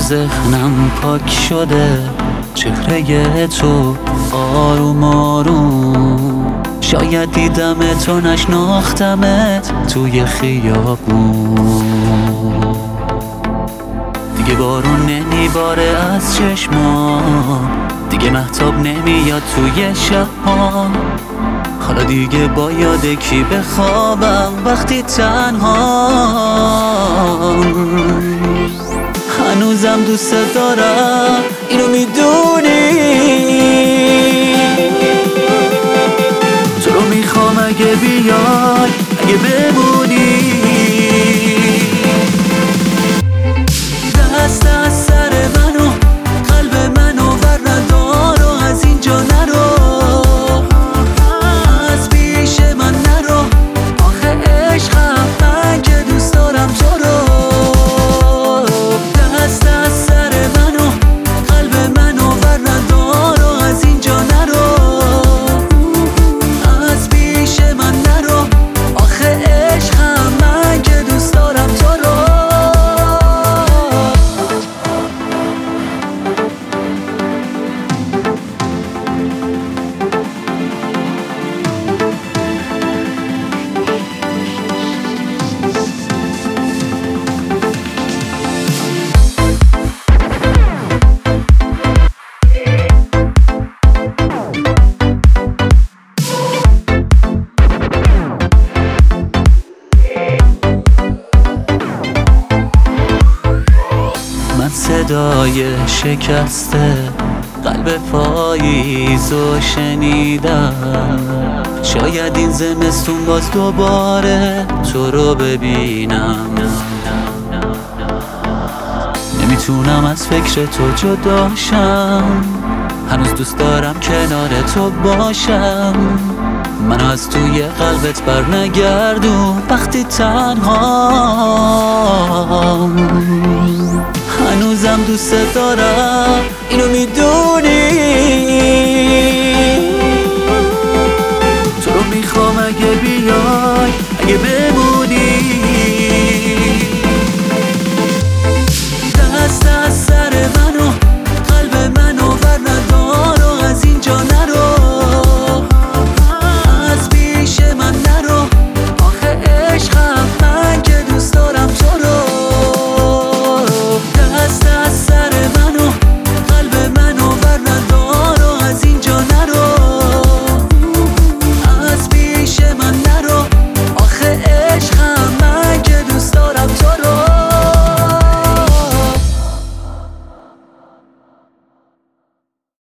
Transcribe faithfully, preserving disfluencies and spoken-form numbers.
ذهنم پاک شده، چهره تو آروم آروم. شاید دیدم تو نشناختمت توی خیابون. دیگه بارون نمیباره از چشمام، دیگه مهتاب نمیاد توی شبام. حالا دیگه با یاد کی بخوابم وقتی تنهام. هنوزم دوست دارم، اینو میدونی. تو رو میخوام اگه بیای، اگه بمونی. دست از سر منو، قلب منو ور ندار و از اینجا نرو. از پیش من نرو، آخه عشقم من که دوست دارم تو رو. دست از سر منو، قلب منو ور ندار و از اینجا نرو. از پیش من نرو، آخه عشقم من که دوست دارم تو رو. صدای شکسته قلب پاییزو شنیدم. شاید این زمستون باز دوباره تو رو ببینم. نمیتونم از فکر تو جداشم، هنوز دوست دارم کنار تو باشم. منو از توی قلبت بر نگردون وقتی تنهام. هنوزم دوست دارم، اینو میدونی. تو رو میخوام اگه بیای،